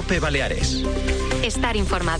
COPE Baleares. Estar informado.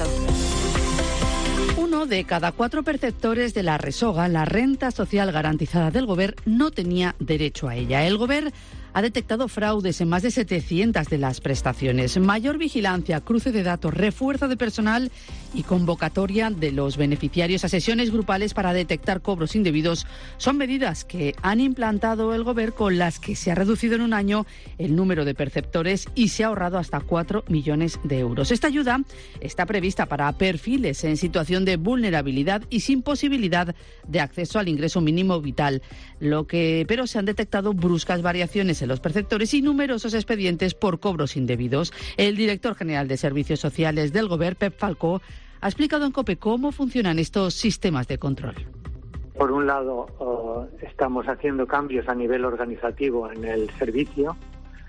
1 de cada 4 perceptores de la RESOGA, la renta social garantizada del Govern, no tenía derecho a ella. El Govern ha detectado fraudes en más de 700 de las prestaciones. Mayor vigilancia, cruce de datos, refuerzo de personal y convocatoria de los beneficiarios a sesiones grupales para detectar cobros indebidos son medidas que han implantado el Govern, con las que se ha reducido en un año el número de perceptores y se ha ahorrado hasta 4 millones de euros. Esta ayuda está prevista para perfiles en situación de vulnerabilidad y sin posibilidad de acceso al ingreso mínimo vital, pero se han detectado bruscas variaciones en los perceptores y numerosos expedientes por cobros indebidos. El director general de Servicios Sociales del Govern, Pep Falcó, ha explicado en COPE cómo funcionan estos sistemas de control. Por un lado, estamos haciendo cambios a nivel organizativo en el servicio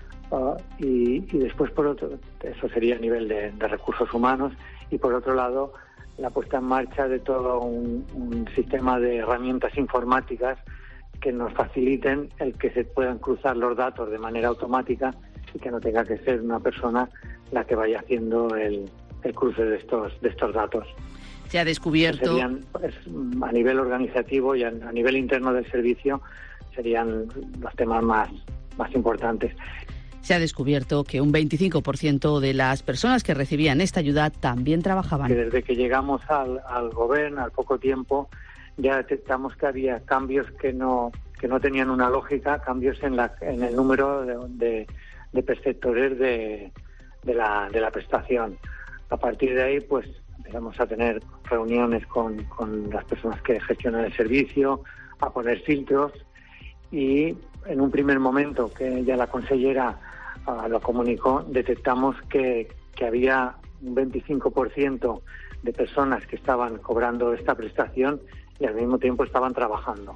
y después, por otro, eso sería a nivel de recursos humanos, y por otro lado, la puesta en marcha de todo un sistema de herramientas informáticas que nos faciliten el que se puedan cruzar los datos de manera automática y que no tenga que ser una persona la que vaya haciendo el cruce de estos datos. Se ha descubierto... a nivel organizativo y a nivel interno del servicio serían los temas más importantes. Se ha descubierto que un 25% de las personas que recibían esta ayuda también trabajaban. Que desde que llegamos al Govern, al poco tiempo, ya detectamos que había cambios que no tenían una lógica, cambios en el número de perceptores de la prestación. A partir de ahí, pues empezamos a tener reuniones con las personas que gestionan el servicio, a poner filtros, y en un primer momento, que ya la consellera lo comunicó, detectamos que había un 25% de personas que estaban cobrando esta prestación y al mismo tiempo estaban trabajando.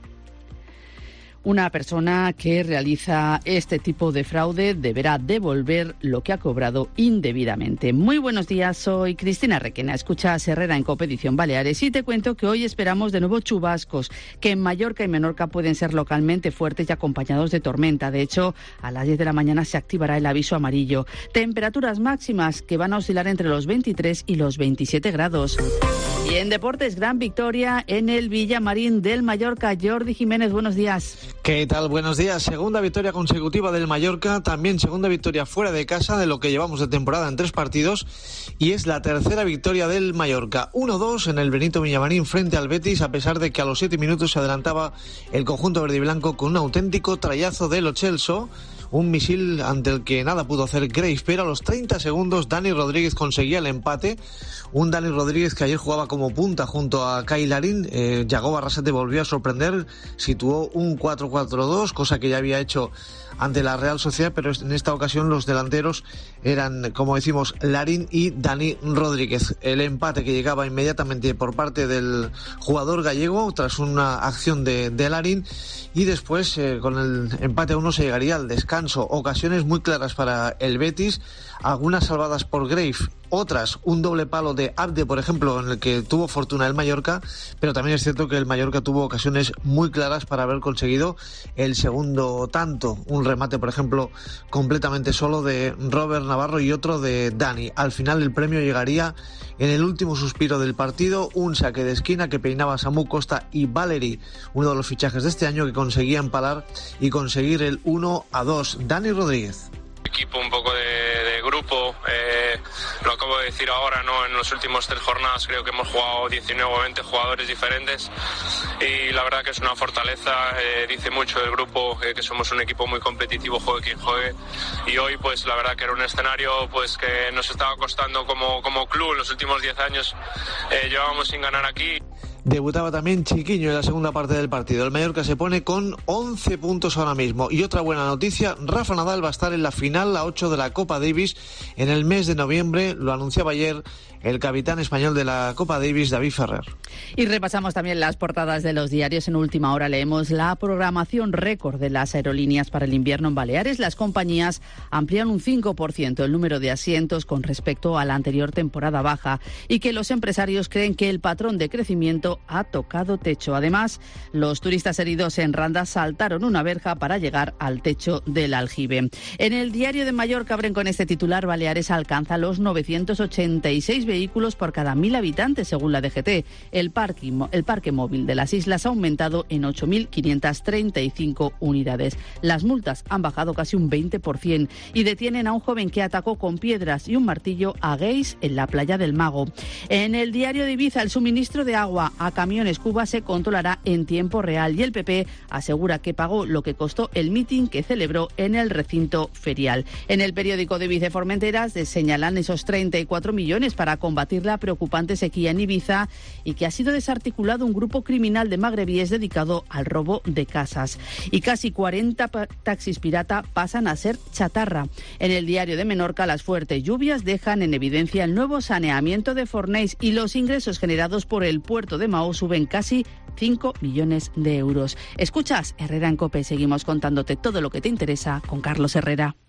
Una persona que realiza este tipo de fraude deberá devolver lo que ha cobrado indebidamente. Muy buenos días, soy Cristina Requena. Escuchas Herrera en COPE Edición Baleares y te cuento que hoy esperamos de nuevo chubascos, que en Mallorca y Menorca pueden ser localmente fuertes y acompañados de tormenta. De hecho, a las 10 de la mañana se activará el aviso amarillo. Temperaturas máximas que van a oscilar entre los 23 y los 27 grados. Y en deportes, gran victoria en el Villamarín del Mallorca. Jordi Jiménez, buenos días. ¿Qué tal? Buenos días. Segunda victoria consecutiva del Mallorca, también segunda victoria fuera de casa de lo que llevamos de temporada en 3 partidos, y es la tercera victoria del Mallorca. 1-2 en el Benito Villamarín frente al Betis, a pesar de que a los 7 minutos se adelantaba el conjunto verde y blanco con un auténtico trayazo de Lo Celso, un misil ante el que nada pudo hacer Graves, pero a los 30 segundos Dani Rodríguez conseguía el empate. Un Dani Rodríguez que ayer jugaba como punta junto a Kai Larín. Yagoba Arrasate volvió a sorprender, situó un 4-4-2, cosa que ya había hecho ante la Real Sociedad, pero en esta ocasión los delanteros eran, como decimos, Larín y Dani Rodríguez. El empate que llegaba inmediatamente por parte del jugador gallego tras una acción de Larín, y después con el empate a 1 se llegaría al descanso. Ocasiones muy claras para el Betis, algunas salvadas por Graves, otras un doble palo de Abde, por ejemplo, en el que tuvo fortuna el Mallorca, pero también es cierto que el Mallorca tuvo ocasiones muy claras para haber conseguido el segundo tanto. Un remate, por ejemplo, completamente solo de Robert Navarro y otro de Dani. Al final el premio llegaría en el último suspiro del partido, un saque de esquina que peinaba Samu Costa y Valery, uno de los fichajes de este año, que conseguía empalar y conseguir el 1-2. Dani Rodríguez. Equipo un poco de grupo, lo acabo de decir ahora, ¿no? En las últimas 3 jornadas creo que hemos jugado 19 o 20 jugadores diferentes y la verdad que es una fortaleza, dice mucho del grupo, que somos un equipo muy competitivo, juegue quien juegue, y hoy pues la verdad que era un escenario pues que nos estaba costando como club. En los últimos 10 años llevábamos sin ganar aquí. Debutaba también Chiquiño en la segunda parte del partido. El Mallorca se pone con 11 puntos ahora mismo. Y otra buena noticia, Rafa Nadal va a estar en la final, la 8 de la Copa Davis, en el mes de noviembre. Lo anunciaba ayer el capitán español de la Copa Davis, David Ferrer. Y repasamos también las portadas de los diarios. En última hora leemos la programación récord de las aerolíneas para el invierno en Baleares. Las compañías amplían un 5% el número de asientos con respecto a la anterior temporada baja, y que los empresarios creen que el patrón de crecimiento pero ha tocado techo. Además, los turistas heridos en Randa saltaron una verja para llegar al techo del aljibe. En el Diario de Mallorca abren con este titular: Baleares alcanza los 986 vehículos por cada 1.000 habitantes, según la DGT. El parque móvil de las islas ha aumentado en 8.535 unidades. Las multas han bajado casi un 20% y detienen a un joven que atacó con piedras y un martillo a gays en la playa del Mago. En el Diario de Ibiza, el suministro de agua a Camiones Cuba se controlará en tiempo real y el PP asegura que pagó lo que costó el mitin que celebró en el recinto ferial. En el periódico de Ibiza Formenteras señalan esos 34 millones para combatir la preocupante sequía en Ibiza y que ha sido desarticulado un grupo criminal de magrebíes dedicado al robo de casas. Y casi 40 taxis pirata pasan a ser chatarra. En el Diario de Menorca, las fuertes lluvias dejan en evidencia el nuevo saneamiento de Fornells y los ingresos generados por el puerto de Maó suben casi 5 millones de euros. Escuchas Herrera en COPE. Seguimos contándote todo lo que te interesa con Carlos Herrera.